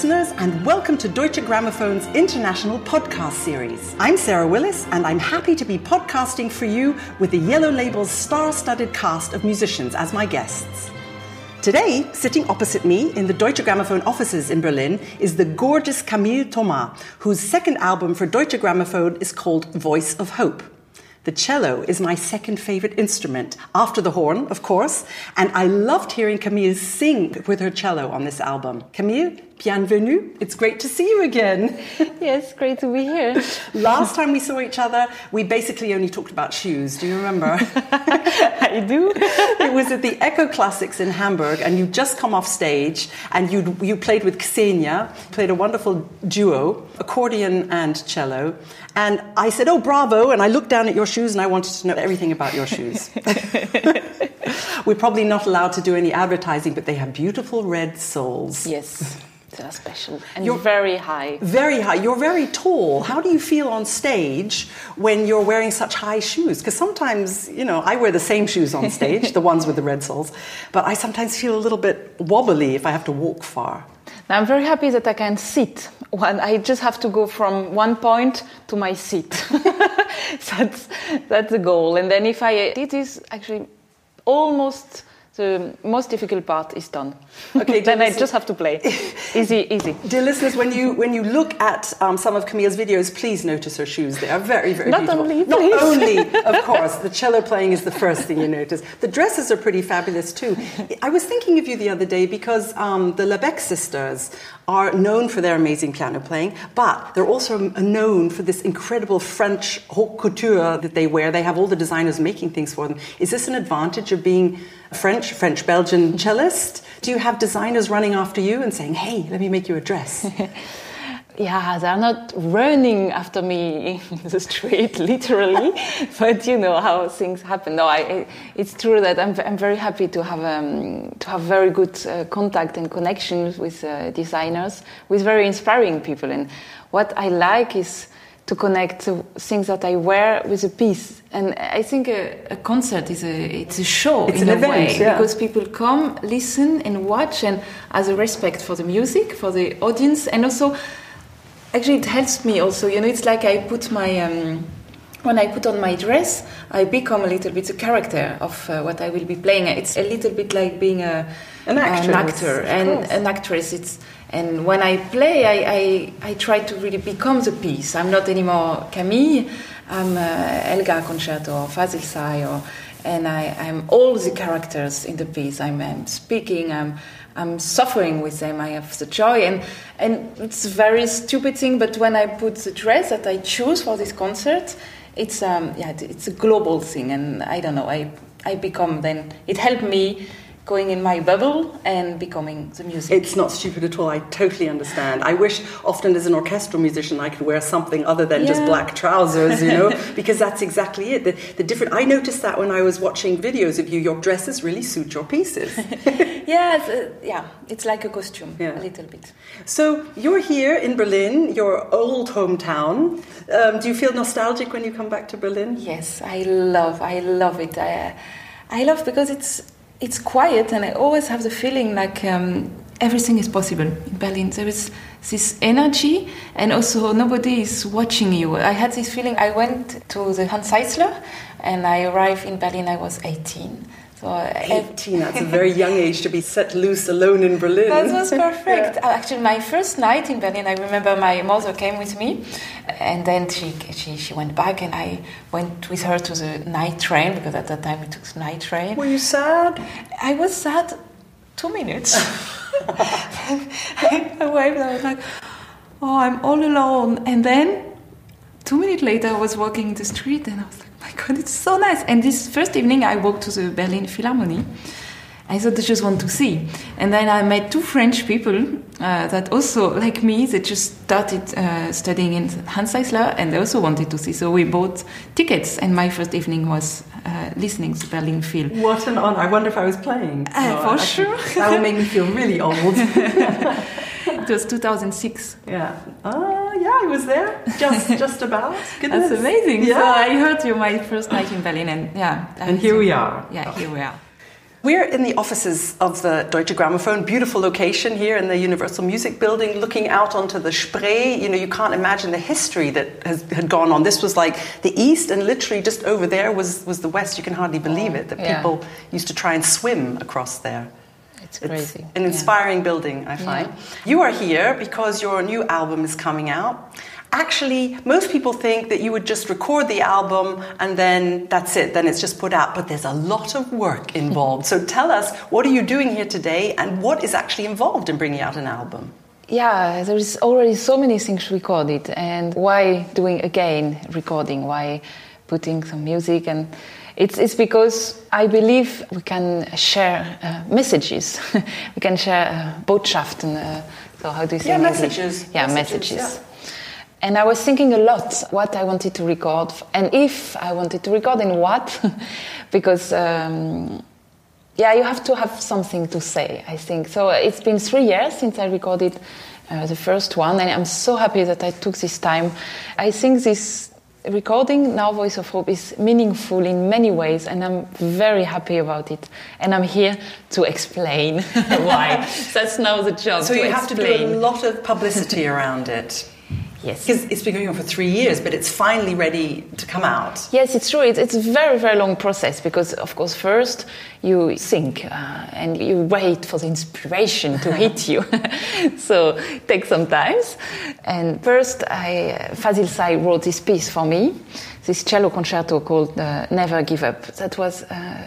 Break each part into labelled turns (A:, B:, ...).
A: listeners, and welcome to Deutsche Grammophone's international podcast series. I'm Sarah Willis, and I'm happy to be podcasting for you with the Yellow Label's star-studded cast of musicians as my guests. Today, sitting opposite me in the Deutsche Grammophon offices in Berlin is the gorgeous Camille Thomas, whose second album for Deutsche Grammophon is called Voice of Hope. The cello is my second favorite instrument, after the horn, of course, and I loved hearing Camille sing with her cello on this album. Camille, bienvenue. It's great to see you again.
B: Yes, great to be here.
A: Last time we saw each other, we basically only talked about shoes. Do you remember?
B: I do.
A: It was at the Echo Classics in Hamburg, and you'd just come off stage, and you played with Ksenia, played a wonderful duo, accordion and cello. And I said, oh, bravo, and I looked down at your shoes, and I wanted to know everything about your shoes. We're probably not allowed to do any advertising, but they have beautiful red soles.
B: Yes. They are special and you're very high.
A: Very high. You're very tall. How do you feel on stage when you're wearing such high shoes? Because sometimes, I wear the same shoes on stage, the ones with the red soles, but I sometimes feel a little bit wobbly if I have to walk far.
B: Now, I'm very happy that I can sit. I just have to go from one point to my seat. That's the goal. And then it is actually almost... the most difficult part is done. Okay, then I just have to play. Easy.
A: Dear listeners, when you look at some of Camille's videos, please notice her shoes. They are very, very beautiful. Not only, of course, the cello playing is the first thing you notice. The dresses are pretty fabulous too. I was thinking of you the other day because the Lebec sisters are known for their amazing piano playing, but they're also known for this incredible French haute couture that they wear. They have all the designers making things for them. Is this an advantage of being French-Belgian cellist? Do you have designers running after you and saying, hey, let me make you a dress?
B: Yeah, they're not running after me in the street, literally, but you know how things happen. No, it's true that I'm very happy to have very good contact and connections with designers, with very inspiring people. And what I like is to connect things that I wear with a piece. And I think a concert it's a show in a way, because people come, listen and watch, and as a respect for the music, for the audience, and also, actually it helps me also, it's like I put when I put on my dress, I become a little bit the character of what I will be playing. It's a little bit like being an actor and an actress. And when I play, I try to really become the piece. I'm not anymore Camille. I'm Elgar Concerto or Fazil Say, and I'm all the characters in the piece. I'm speaking. I'm suffering with them. I have the joy, and it's a very stupid thing. But when I put the dress that I choose for this concert, it's a global thing, and I don't know. I become then. It helped me going in my bubble and becoming the music. It's
A: not stupid at all. I totally understand. I wish often as an orchestral musician I could wear something other than just black trousers, because that's exactly it. The different. I noticed that when I was watching videos of you, your dresses really suit your pieces.
B: It's like a costume, a little bit.
A: So you're here in Berlin, your old hometown. Do you feel nostalgic when you come back to Berlin?
B: Yes, I love it. I love because it's quiet, and I always have the feeling like everything is possible in Berlin. There is this energy, and also nobody is watching you. I had this feeling. I went to the Hans Eisler, and I arrived in Berlin. I was 18. So
A: 18, that's a very young age to be set loose alone in Berlin.
B: That was perfect. Actually, my first night in Berlin, I remember my mother came with me, and then she went back, and I went with her to the night train, because at that time we took the night train.
A: Were you sad?
B: I was sad 2 minutes. I arrived, I was like, oh, I'm all alone. And then 2 minutes later, I was walking in the street, and I was like, my God, it's so nice. And this first evening, I walked to the Berlin Philharmonie. I thought I just want to see. And then I met two French people that also, like me, they just started studying in Hans Eisler, and they also wanted to see. So we bought tickets, and my first evening was listening to Berlin Phil.
A: What an honor. I wonder if I was playing.
B: For sure.
A: That will make me feel really old.
B: It was 2006.
A: Yeah. I was there. Just about. Goodness.
B: That's amazing. Yeah. So I heard you my first night in Berlin, and
A: and here we are.
B: Yeah, here we are.
A: We're in the offices of the Deutsche Grammophon, beautiful location here in the Universal Music Building, looking out onto the Spree. You know, you can't imagine the history that had gone on. This was like the east, and literally just over there was the west. You can hardly believe it, that people used to try and swim across there.
B: It's crazy.
A: It's an inspiring building, I find. Yeah. You are here because your new album is coming out. Actually, most people think that you would just record the album and then that's it, then it's just put out. But there's a lot of work involved. So tell us, what are you doing here today and what is actually involved in bringing out an album?
B: Yeah, there is already so many things recorded. And why doing again recording? Why putting some music? And it's because I believe we can share messages. We can share Botschaften. So how do you say
A: messages.
B: Yeah, messages. Yeah. And I was thinking a lot what I wanted to record and if I wanted to record and what, because, you have to have something to say, I think. So it's been 3 years since I recorded the first one, and I'm so happy that I took this time. I think this recording, Now Voice of Hope, is meaningful in many ways, and I'm very happy about it. And I'm here to explain why. That's now the job.
A: So you have to do a lot of publicity around it.
B: Yes.
A: Because it's been going on for 3 years, but it's finally ready to come out.
B: Yes, it's true. It's a very, very long process because, of course, first you think and you wait for the inspiration to hit you. So it takes some time. And first, Fazil Say wrote this piece for me, this cello concerto called Never Give Up. That was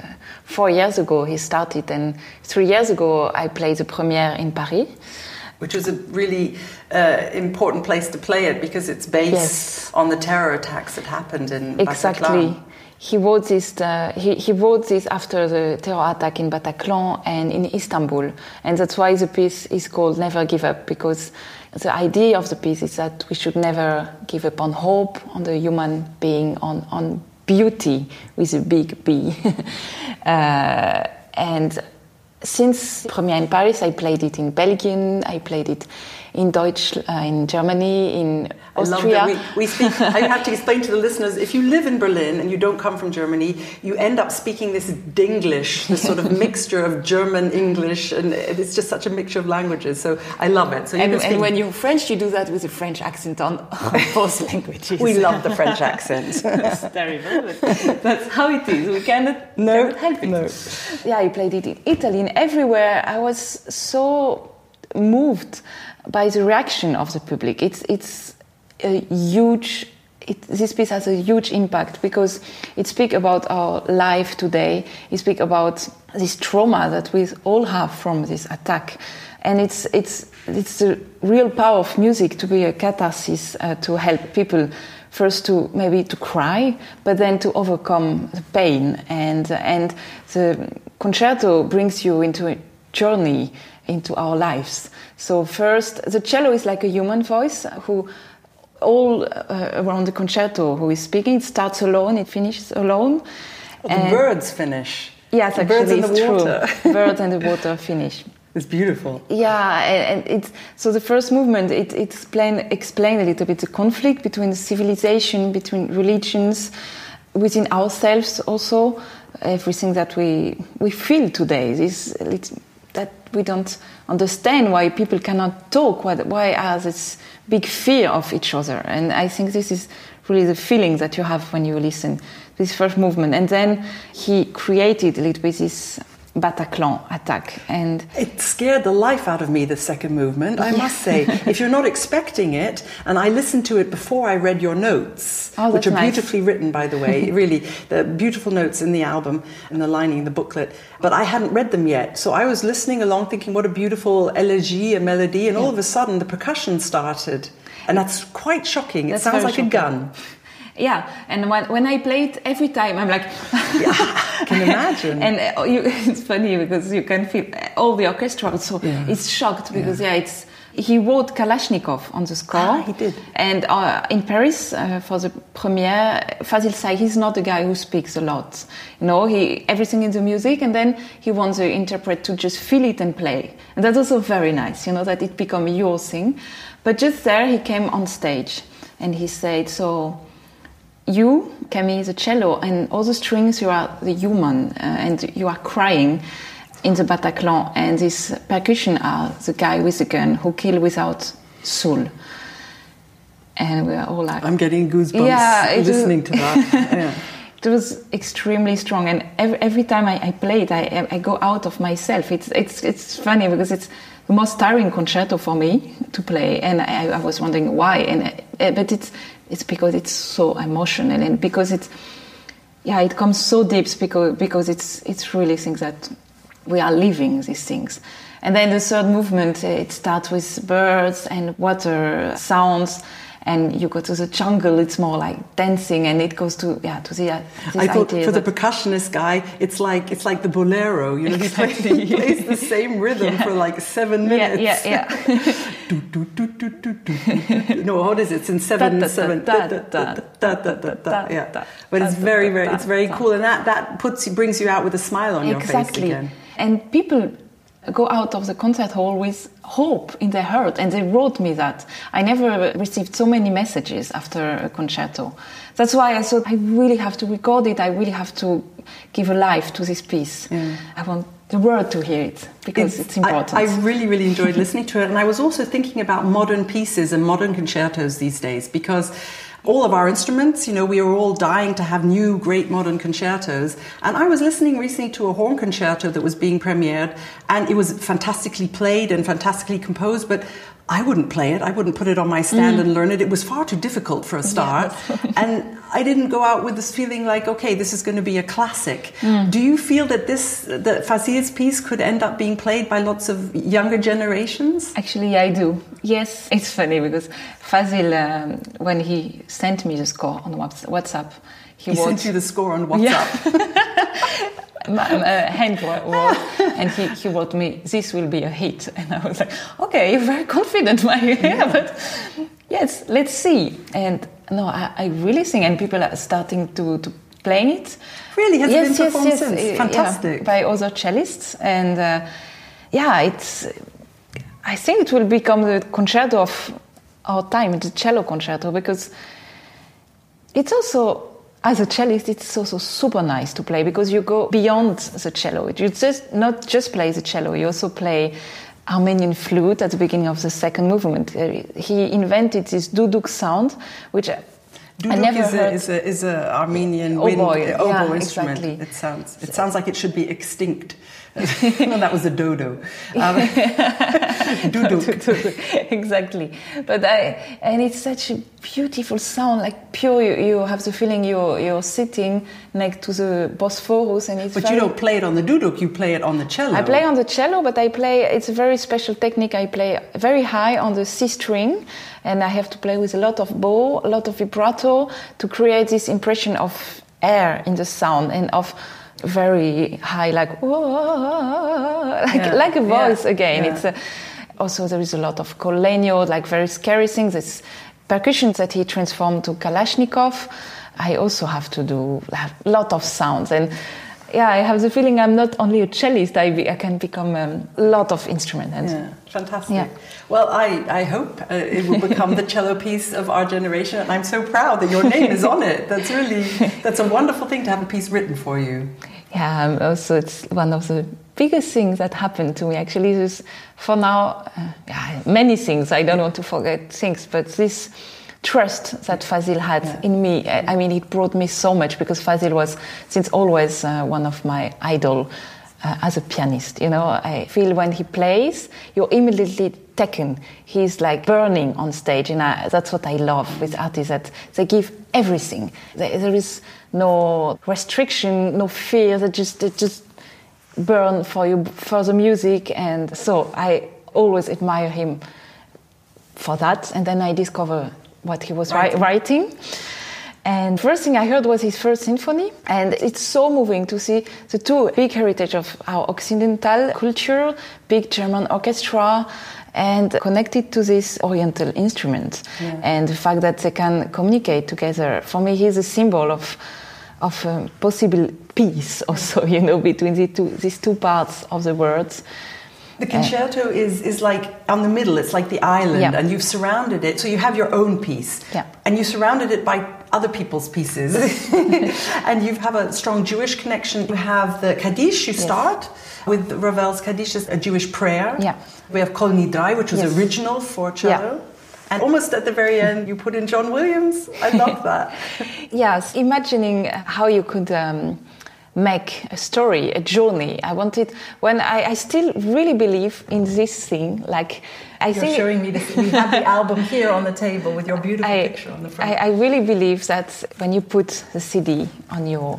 B: 4 years ago he started, and 3 years ago I played the premiere in Paris.
A: Which was a really important place to play it because it's based on the terror attacks that happened in Bataclan.
B: Exactly. He wrote this. He wrote this after the terror attack in Bataclan and in Istanbul, and that's why the piece is called "Never Give Up," because the idea of the piece is that we should never give up on hope, on the human being, on beauty with a big B, and. Since premiere in Paris, I played it in Belgium, I played it in in Germany, in Austria.
A: I love that we speak. I have to explain to the listeners, if you live in Berlin and you don't come from Germany, you end up speaking this Dinglish, this sort of mixture of German, English, and it's just such a mixture of languages. So I love it. So
B: and when you're French, you do that with a French accent on both languages.
A: We love the French accent.
B: That's terrible, but that's how it is. We cannot help it.
A: No.
B: Yeah, I played it in Italy, and everywhere I was so moved by the reaction of the public. It's a huge. This piece has a huge impact because it speaks about our life today. It speaks about this trauma that we all have from this attack, and it's the real power of music to be a catharsis to help people. First to cry, but then to overcome the pain, and the concerto brings you into a journey into our lives. So first, the cello is like a human voice who all around the concerto who is speaking. It starts alone, it finishes alone.
A: Well, the birds finish.
B: Yes,
A: the
B: actually,
A: birds in the
B: it's
A: water.
B: True. Birds and the water finish.
A: It's beautiful.
B: Yeah, and it's so the first movement it explain a little bit the conflict between the civilization, between religions, within ourselves also. Everything that we feel today is that we don't understand why people cannot talk. Why are this big fear of each other? And I think this is really the feeling that you have when you listen to this first movement. And then he created a little bit this Bataclan attack, and
A: it scared the life out of me, the second movement, I must say. If you're not expecting it, and I listened to it before I read your notes, which are beautifully written, by the way, really, the beautiful notes in the album and the lining, the booklet, but I hadn't read them yet, so I was listening along thinking what a beautiful elegy, a melody, and all of a sudden the percussion started, and that's quite shocking. It sounds like a gun.
B: Yeah, and when I play it every time, I'm like...
A: Yeah, I can imagine.
B: And it's funny because you can feel all the orchestra, so it's shocked because, he wrote Kalashnikov on the score.
A: He did.
B: And in Paris, for the premiere, Fazil Say, he's not a guy who speaks a lot. You know, everything in the music, and then he wants the interpret to just feel it and play. And that's also very nice, you know, that it become your thing. But just there, he came on stage, and he said, so... you, Camille, the cello, and all the strings, you are the human, and you are crying in the Bataclan, and this percussion are the guy with the gun who kill without soul. And we are all like...
A: I'm getting goosebumps listening to that. Yeah.
B: It was extremely strong, and every time I play it, I go out of myself. It's funny because it's the most tiring concerto for me to play, and I was wondering why. But it's because it's so emotional, and because it comes so deep because it's really things that we are living these things. And then the third movement, it starts with birds and water sounds. And you go to the jungle, it's more like dancing, and it goes to this
A: I thought for the percussionist guy, it's like the bolero, you know,
B: exactly.
A: he plays the same rhythm for like 7 minutes.
B: Yeah.
A: No, what is it? It's in 7/7. Yeah, but it's very cool, and that brings you out with a smile on your face again.
B: And people go out of the concert hall with hope in their heart, and they wrote me that. I never received so many messages after a concerto. That's why I thought I really have to record it, I really have to give a life to this piece. I want the world to hear it, because it's important.
A: I really, really enjoyed listening to it, and I was also thinking about modern pieces and modern concertos these days, because all of our instruments, you know, we are all dying to have new, great modern concertos. And I was listening recently to a horn concerto that was being premiered, and it was fantastically played and fantastically composed, but I wouldn't play it. I wouldn't put it on my stand and learn it. It was far too difficult for a start. Yes. And I didn't go out with this feeling like, okay, this is going to be a classic. Do you feel that Fazil's piece could end up being played by lots of younger generations?
B: Actually, I do. Yes, it's funny because Fazil, when he sent me the score on WhatsApp,
A: he sent you the score on WhatsApp.
B: Yeah. Hand wrote, and he wrote me, "This will be a hit," and I was like, "Okay, you're very confident, but yes, let's see." And no, I really think, and people are starting to playing it.
A: Really, has it been performed since? Fantastic,
B: by other cellists, and I think it will become the concerto of our time, the cello concerto, because it's also. As a cellist, it's also super nice to play because you go beyond the cello. You not just play the cello, you also play Armenian flute at the beginning of the second movement. He invented this duduk sound, which I never heard.
A: Is a Armenian oboe instrument. Exactly. It sounds like it should be extinct. No, that was a dodo. Duduk.
B: Exactly. And it's such a beautiful sound, like pure. You have the feeling you're sitting next to the Bosphorus, and it's.
A: But you don't play it on the duduk. You play it on the cello.
B: I play on the cello, but it's a very special technique. I play very high on the C string, and I have to play with a lot of bow, a lot of vibrato to create this impression of air in the sound and of. Very high, like a voice again.
A: Yeah.
B: It's also there is a lot of Kolenio, like very scary things. It's percussions that he transformed to Kalashnikov. I also have to do a lot of sounds, and I have the feeling I'm not only a cellist. I can become a lot of instruments.
A: Fantastic. Yeah. Well, I hope it will become the cello piece of our generation, and I'm so proud that your name is on it. That's a wonderful thing to have a piece written for you.
B: Yeah, also it's one of the biggest things that happened to me. Actually, is for now, many things. I don't want to forget things, but this trust that Fazil had in me, I mean, it brought me so much because Fazil was, since always, one of my idol as a pianist. You know, I feel when he plays, you're immediately taken. He's like burning on stage, and that's what I love with artists, that they give everything. There is no restriction, no fear. They just burn for you, for the music, and so I always admire him for that. And then I discover what he was writing. And first thing I heard was his first symphony, and it's so moving to see the two big heritage of our Occidental culture, big German orchestra, and connected to this Oriental instrument. Yeah. And the fact that they can communicate together, for me, he's a symbol of possible peace also, you know, between these two parts of the words.
A: The concerto is like on the middle, it's like the island, and you've surrounded it, so you have your own piece.
B: Yeah.
A: And you surrounded it by other people's pieces. And you have a strong Jewish connection. You have the Kaddish, you start with Ravel's Kaddish, a Jewish prayer.
B: Yeah.
A: We have Kol Nidrai, which was original for cello. Yeah. And almost at the very end, you put in John Williams. I love that.
B: Yes, imagining how you could make a story, a journey. I wanted, when I still really believe in this thing, like I
A: You're
B: think...
A: showing me this, we have the album here on the table with your beautiful picture on the front.
B: I really believe that when you put the CD on your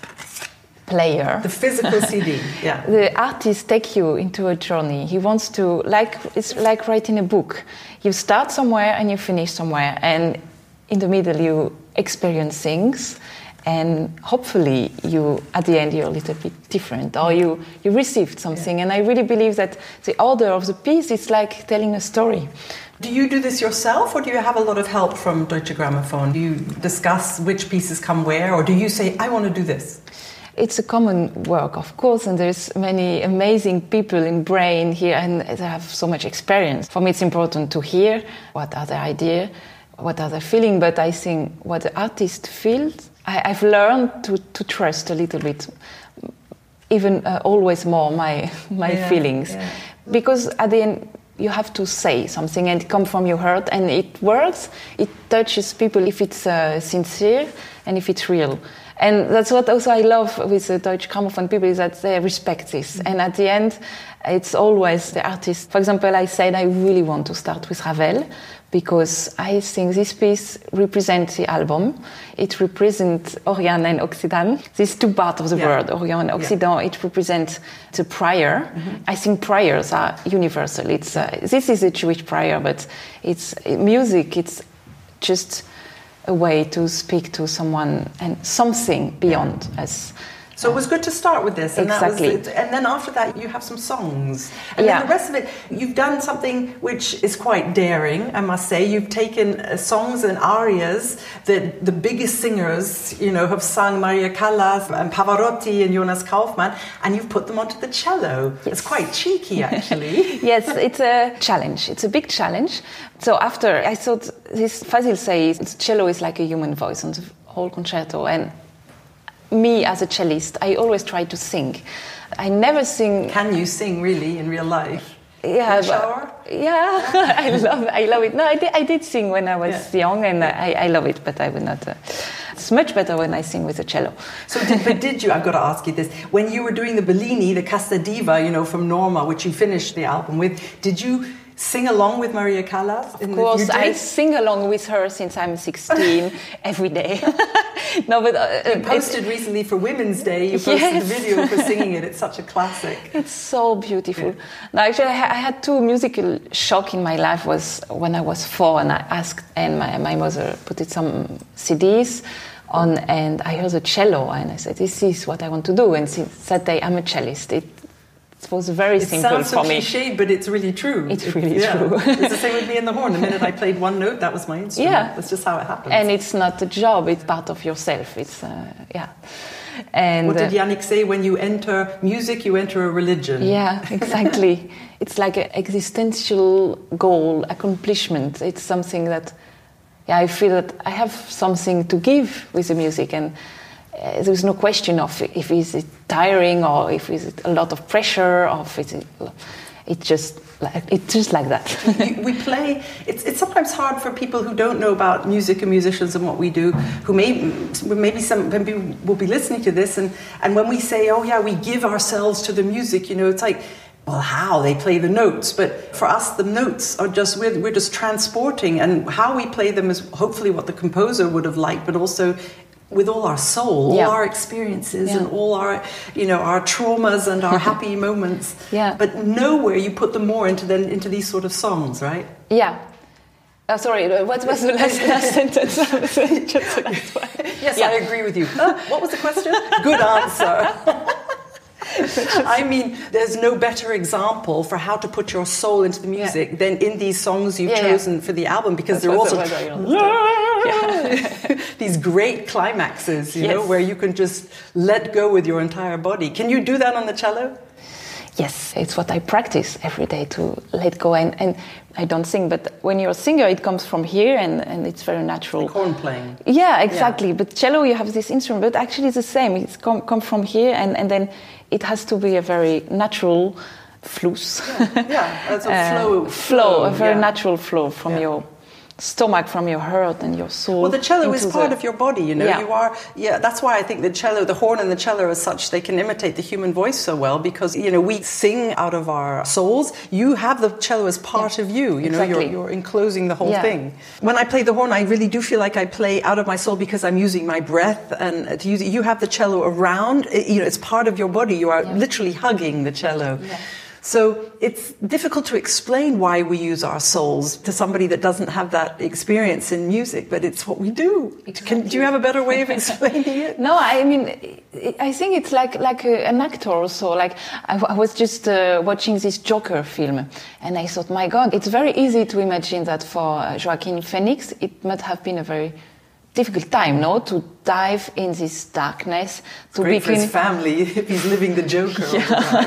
B: player,
A: the physical CD, yeah,
B: the artist takes you into a journey. He wants to, it's like writing a book. You start somewhere and you finish somewhere, and in the middle you experience things, and hopefully you, at the end, you're a little bit different, or you received something. And I really believe that the order of the piece is like telling a story.
A: Do you do this yourself, or do you have a lot of help from Deutsche Grammophon? Do you discuss which pieces come where, or do you say, I want to do this?
B: It's a common work, of course, and there's many amazing people in Brain here, and they have so much experience. For me, it's important to hear what are their ideas, what are they feeling, but I think what the artist feels, I've learned to trust a little bit, even always more my feelings. Yeah. Because at the end, you have to say something and it comes from your heart, and it works, it touches people if it's sincere and if it's real. And that's what also I love with the Deutsche Grammophon people, is that they respect this. Mm-hmm. And at the end, it's always the artist. For example, I said I really want to start with Ravel because I think this piece represents the album. It represents Orient and Occident. These two parts of the word, Orient and Occident, it represents the prayer. Mm-hmm. I think prayers are universal. It's this is a Jewish prayer, but it's music. It's just a way to speak to someone and something beyond us.
A: So it was good to start with this. And
B: exactly.
A: That was it. And then after that, you have some songs. And then the rest of it, you've done something which is quite daring, I must say. You've taken songs and arias that the biggest singers, have sung, Maria Callas and Pavarotti and Jonas Kaufmann, and you've put them onto the cello. Yes. It's quite cheeky, actually.
B: Yes, it's a challenge. It's a big challenge. So after, I thought, this Fazil says, cello is like a human voice on the whole concerto, and me as a cellist, I always try to sing. I never sing.
A: Can you sing really in real life?
B: Yeah,
A: shower?
B: Yeah, I love it. No, I did sing when I was young, and I love it. But I would not. It's much better when I sing with a cello.
A: So, did you? I've got to ask you this. When you were doing the Bellini, the Casta Diva, from Norma, which you finished the album with, did you sing along with Maria Callas?
B: Of course, I sing along with her since I'm 16 every day. No, but
A: you posted recently for Women's Day. You posted the video for singing it. It's such a classic.
B: It's so beautiful. Yeah. No, actually, I had two musical shock in my life. Was when I was 4 and I asked, and my mother put some CDs on, and I heard the cello, and I said, "This is what I want to do." And since that day, I'm a cellist. It was very simple for me.
A: It sounds so cliched, but it's really true.
B: It's really true.
A: It's the same with me in the horn. The minute I played one note, that was my instrument.
B: Yeah.
A: That's just how it happens.
B: And it's not a job, it's part of yourself. It's, And
A: what did Yannick say? When you enter music, you enter a religion.
B: Yeah, exactly. It's like an existential goal, accomplishment. It's something that, I feel that I have something to give with the music, and there's no question of if it's tiring or if it's a lot of pressure or if it's just like that.
A: We play. It's sometimes hard for people who don't know about music and musicians and what we do, who maybe some people will be listening to this, and when we say, oh yeah, we give ourselves to the music, it's like, well, how they play the notes, but for us the notes are just we're just transporting, and how we play them is hopefully what the composer would have liked, but also with all our soul, all our experiences, and all our, our traumas and our happy moments.
B: Yeah.
A: But nowhere you put them more into these sort of songs, right?
B: Yeah. Sorry, what was the last sentence? Just the last one.
A: Yes, I agree with you. What was the question? Good answer. I mean, there's no better example for how to put your soul into the music than in these songs you've chosen for the album, because they're also these great climaxes, you know, where you can just let go with your entire body. Can you do that on the cello?
B: Yes, it's what I practice every day, to let go. And I don't sing, but when you're a singer, it comes from here, and it's very natural.
A: Like horn playing.
B: Yeah, exactly. Yeah. But cello, you have this instrument, but actually it's the same. It's come from here, and then it has to be a very natural fluss.
A: Yeah, it's a flow.
B: A very natural flow from your stomach, from your heart and your soul.
A: Well, the cello is part of your body, you know.
B: Yeah.
A: That's why I think the horn and the cello as such, they can imitate the human voice so well, because, you know, we sing out of our souls. You have the cello as part of you, you know, you're enclosing the whole thing. When I play the horn, I really do feel like I play out of my soul, because I'm using my breath, and you have the cello around, you know, it's part of your body. You are literally hugging the cello. Yeah. So it's difficult to explain why we use our souls to somebody that doesn't have that experience in music, but it's what we do. Exactly. Do you have a better way of explaining it?
B: No, I mean, I think it's like an actor also. Like I was just watching this Joker film, and I thought, my God, it's very easy to imagine that for Joaquin Phoenix, it must have been a very difficult time, no, to dive in this darkness, to
A: great for his family if he's living the Joker all the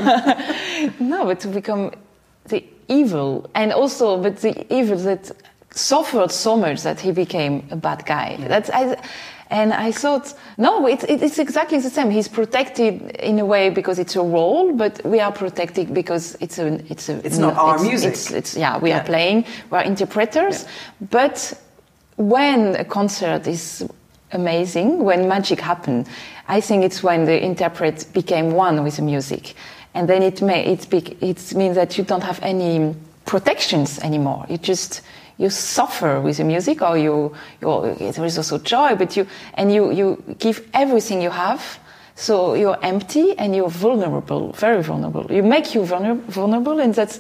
A: time.
B: No, but to become the evil, and also, but the evil that suffered so much that he became a bad guy. Yeah. And I thought, no, it's exactly the same. He's protected in a way because it's a role, but we are protected because it's
A: not our music.
B: We are playing, we are interpreters, but when a concert is amazing, when magic happens, I think it's when the interpret became one with the music, and then it means that you don't have any protections anymore. You suffer with the music, or there is also joy, but you give everything you have. So you're empty and you're vulnerable, very vulnerable. You make you vulnerable, and that's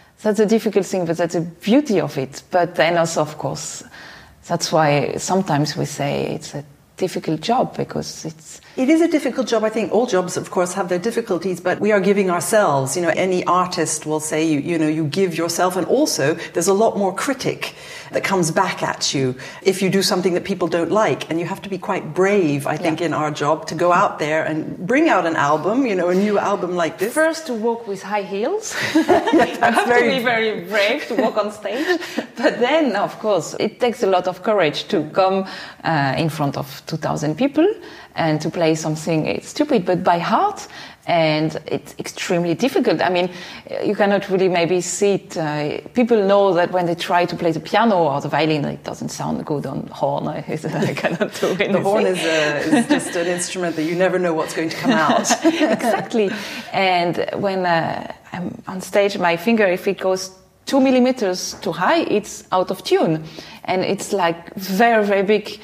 B: a difficult thing, but that's the beauty of it. But then also, of course, that's why sometimes we say it's a difficult job, because
A: it is a difficult job. I think all jobs, of course, have their difficulties, but we are giving ourselves. You know, any artist will say, you give yourself, and also there's a lot more critic that comes back at you if you do something that people don't like, and you have to be quite brave, I think, in our job to go out there and bring out an album, you know, a new album like this.
B: First, to walk with high heels. You have to be very brave to walk on stage, but then, of course, it takes a lot of courage to come in front of 2,000 people and to play something stupid but by heart, and it's extremely difficult. I mean, you cannot really maybe see it. People know that when they try to play the piano or the violin, it doesn't sound good on horn. I cannot do anything.
A: The horn is just an instrument that you never know what's going to come out.
B: Exactly. And when I'm on stage, my finger, if it goes 2 millimeters too high, it's out of tune. And it's like very, very big,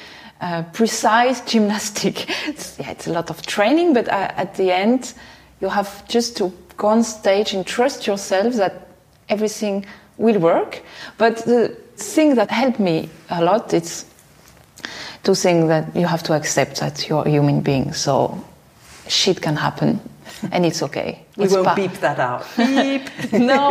B: precise gymnastic. It's a lot of training, but at the end, you have just to go on stage and trust yourself that everything will work. But the thing that helped me a lot is to think that you have to accept that you're a human being. So shit can happen, and it's okay.
A: We won't beep that out. Beep.
B: No.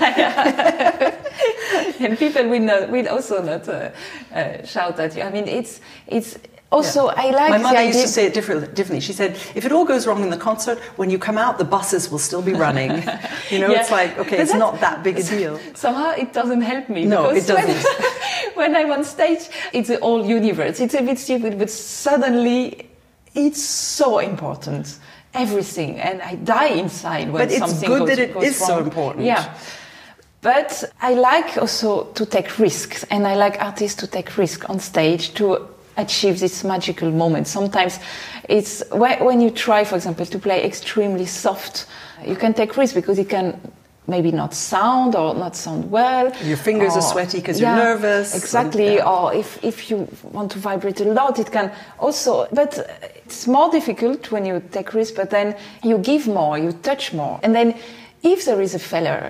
B: And people will also not shout at you. I mean, it's also, I like
A: my mother
B: the
A: used to say it differently. She said, if it all goes wrong in the concert, when you come out, the buses will still be running. You know, it's like, okay, it's not that big a deal.
B: Somehow it doesn't help me.
A: No, it doesn't.
B: When I'm on stage, it's the whole universe. It's a bit stupid, but suddenly it's so important. Everything. And I die inside when something goes wrong.
A: But it's good that it is so important.
B: Yeah. But I like also to take risks, and I like artists to take risks on stage to achieve this magical moment. Sometimes it's when you try, for example, to play extremely soft, you can take risks because it can maybe not sound or not sound well.
A: Your fingers are sweaty because you're nervous.
B: Exactly. Or if you want to vibrate a lot, it can also. But it's more difficult when you take risks, but then you give more, you touch more. And then if there is a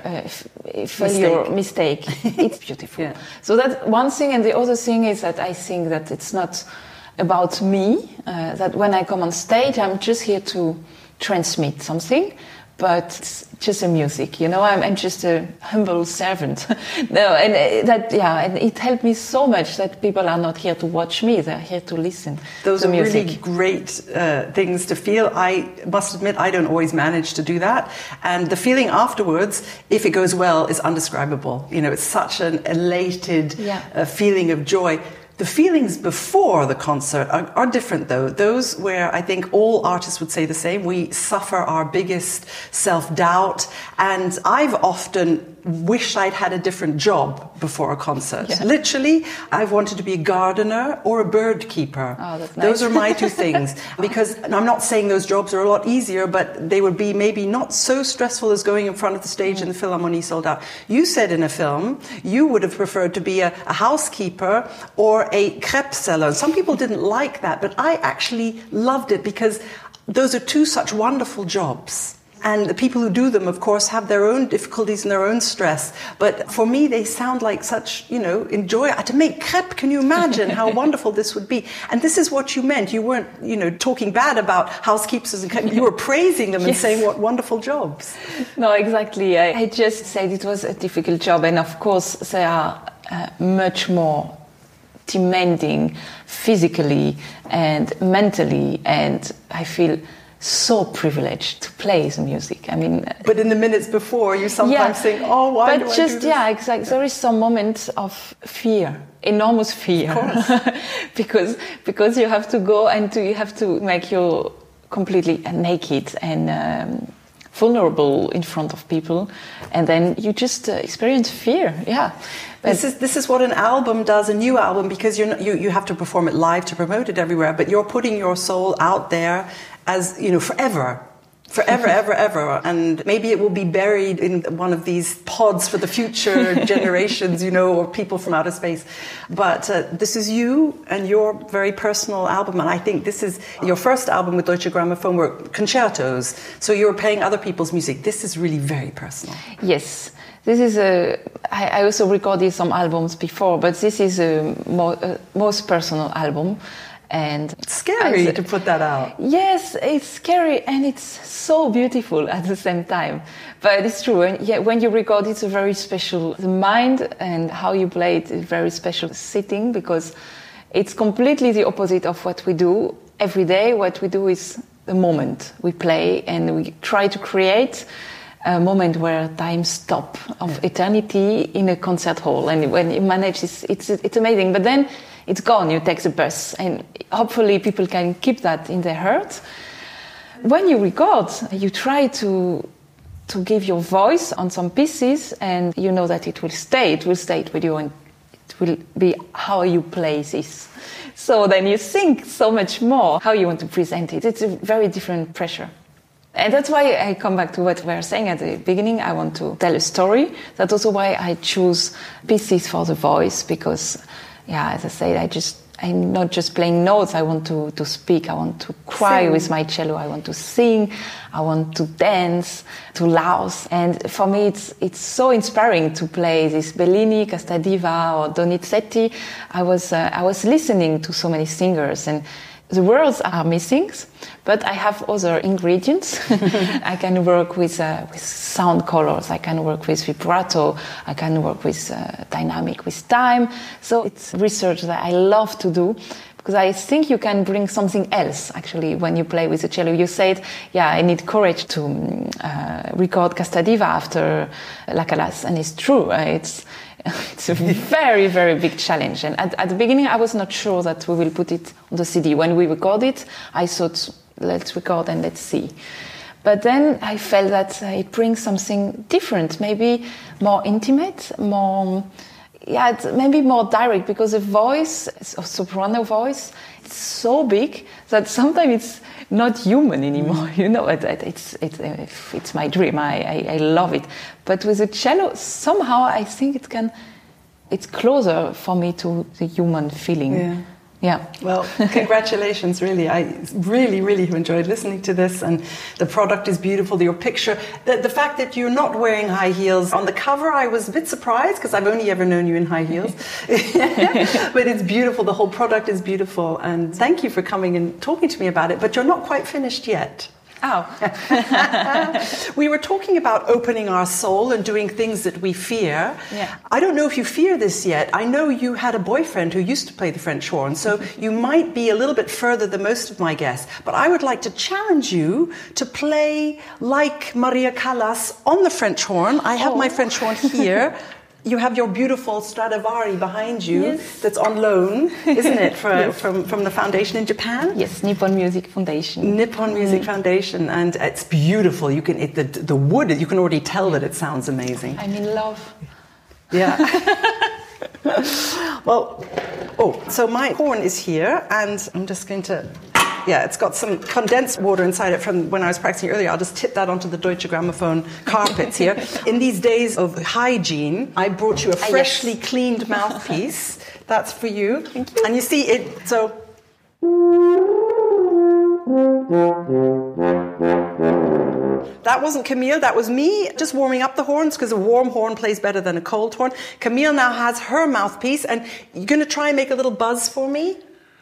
B: mistake, it's beautiful. Yeah. So that's one thing. And the other thing is that I think that it's not about me, that when I come on stage, I'm just here to transmit something. but it's just a music, I'm just a humble servant. No, and and it helped me so much that people are not here to watch me, they're here to listen.
A: Those
B: to
A: are
B: music.
A: really great things to feel. I must admit, I don't always manage to do that. And the feeling afterwards, if it goes well, is undescribable. It's such an elated feeling of joy. The feelings before the concert are different, though. Those where I think all artists would say the same. We suffer our biggest self-doubt, and I've often wished I'd had a different job before a concert. Yeah. Literally, I've wanted to be a gardener or a bird keeper.
B: Oh, that's nice.
A: Those are my two things. Because I'm not saying those jobs are a lot easier, but they would be maybe not so stressful as going in front of the stage and the Philharmonie sold out. You said in a film you would have preferred to be a housekeeper or a crepe seller. Some people didn't like that, but I actually loved it because those are two such wonderful jobs. And the people who do them, of course, have their own difficulties and their own stress. But for me, they sound like such, enjoy. To make crepe, can you imagine how wonderful this would be? And this is what you meant. You weren't, talking bad about housekeepers and crepe. You were praising them and saying what wonderful jobs.
B: No, exactly. I just said it was a difficult job. And of course, they are much more demanding physically and mentally. And I feel so privileged to play the music. I mean,
A: but in the minutes before, you sometimes think, "Oh, why do I do this?"
B: Exactly. There is some moments of fear, enormous fear,
A: of course.
B: because you have to go and you have to make you completely naked and vulnerable in front of people, and then you just experience fear. Yeah.
A: This is what an album does, a new album, because you have to perform it live to promote it everywhere, but you're putting your soul out there as, forever, ever. And maybe it will be buried in one of these pods for the future generations, or people from outer space. But this is you and your very personal album. And I think this is your first album with Deutsche Grammophon were concertos. So you're playing other people's music. This is really very personal.
B: Yes. This is I also recorded some albums before, but this is a most personal album. And
A: it's scary to put that out.
B: Yes, it's scary and it's so beautiful at the same time. But it's true. And when you record, it's a very special. The mind and how you play it is a very special setting because it's completely the opposite of what we do every day. What we do is the moment we play, and we try to create a moment where time stops of eternity in a concert hall. And when you manage, it's amazing. But then it's gone. You take the bus, and hopefully people can keep that in their heart. When you record, you try to give your voice on some pieces, and you know that it will stay with you, and it will be how you play this. So then you think so much more how you want to present it. It's a very different pressure. And that's why I come back to what we were saying at the beginning. I want to tell a story. That's also why I choose pieces for the voice, because, as I said, I'm not just playing notes. I want to speak. I want to cry with my cello. I want to sing. I want to dance, to laugh. And for me, it's so inspiring to play this Bellini, Castadiva, or Donizetti. I was listening to so many singers, and the words are missing, but I have other ingredients. I can work with sound colors. I can work with vibrato. I can work with dynamic, with time. So it's research that I love to do, because I think you can bring something else, actually, when you play with the cello. You said, I need courage to record Castadiva after La Calas, and it's true. It's a very, very big challenge. And at the beginning, I was not sure that we will put it on the CD. When we record it, I thought, let's record and let's see. But then I felt that it brings something different, maybe more intimate, maybe more direct, because the voice, a soprano voice, it's so big that sometimes it's not human anymore. It's my dream. I love it. But with the cello, somehow I think it's closer for me to the human feeling. Yeah.
A: Well, congratulations, really. I really, really have enjoyed listening to this, and the product is beautiful. Your picture, the fact that you're not wearing high heels. On the cover, I was a bit surprised because I've only ever known you in high heels. But it's beautiful. The whole product is beautiful. And thank you for coming and talking to me about it. But you're not quite finished yet.
B: Oh.
A: We were talking about opening our soul and doing things that we fear.
B: Yeah.
A: I don't know if you fear this yet. I know you had a boyfriend who used to play the French horn, so you might be a little bit further than most of my guests. But I would like to challenge you to play like Maria Callas on the French horn. I have my French horn here. You have your beautiful Stradivari behind you.
B: Yes.
A: That's on loan, isn't it, from the foundation in Japan?
B: Yes, Nippon Music Foundation.
A: Nippon Music Foundation, and it's beautiful. You can the wood. You can already tell that it sounds amazing.
B: I'm in love.
A: Yeah. Well, so my horn is here, and I'm just going to. Yeah, it's got some condensed water inside it from when I was practicing earlier. I'll just tip that onto the Deutsche Grammophon carpets here. In these days of hygiene, I brought you a freshly cleaned mouthpiece. That's for you.
B: Thank you.
A: And you see it, so... That wasn't Camille, that was me just warming up the horns because a warm horn plays better than a cold horn. Camille now has her mouthpiece, and you're going to try and make a little buzz for me?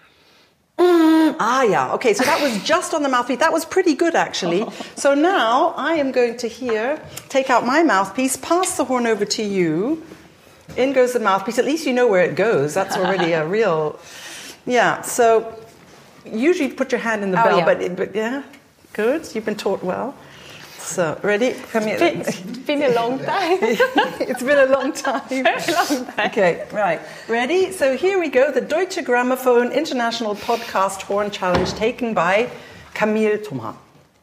A: Yeah. Okay, so that was just on the mouthpiece. That was pretty good, actually. So now I am going to take out my mouthpiece, pass the horn over to you. In goes the mouthpiece. At least you know where it goes. That's already a real... Yeah, so usually you put your hand in the bell, but yeah, good. You've been taught well. So, ready? Come here.
B: It's been a long time.
A: It's been a long time.
B: Very long time.
A: Okay, right. Ready? So here we go. The Deutsche Grammophon International Podcast Horn Challenge taken by Camille Thomas.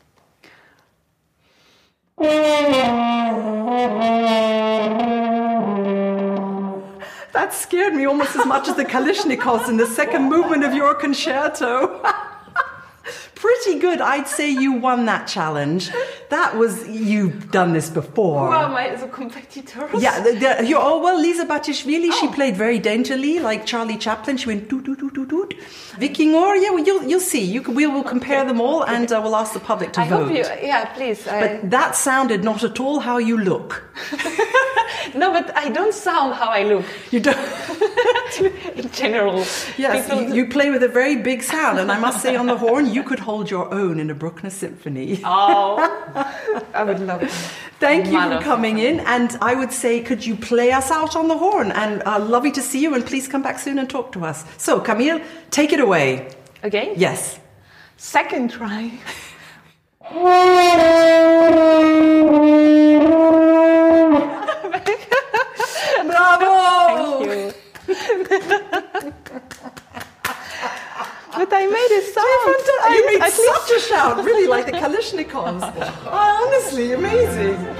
A: That scared me almost as much as the Kalishnikovs in the second movement of your concerto. Pretty good. I'd say you won that challenge. You've done this before.
B: Who are my competitors?
A: Yeah, Lisa Batishvili, she played very daintily, like Charlie Chaplin. She went doot, doot, doot, doot, doot. Vikingor, you'll see. We will compare them all, and we'll ask the public to vote.
B: Please.
A: But that sounded not at all how you look.
B: No, but I don't sound how I look.
A: You don't?
B: In general.
A: Yes, you play with a very big sound, and I must say on the horn, you could hold your own in a Bruckner symphony.
B: Oh, I would love it.
A: Thank you for coming in, and I would say, could you play us out on the horn? And lovely to see you, and please come back soon and talk to us. So, Camille, take it away.
B: Again?
A: Yes.
B: Second try.
A: Bravo!
B: Thank you. But I made a sound.
A: You made such a shout, really, like the Kalishnikovs. Honestly, amazing.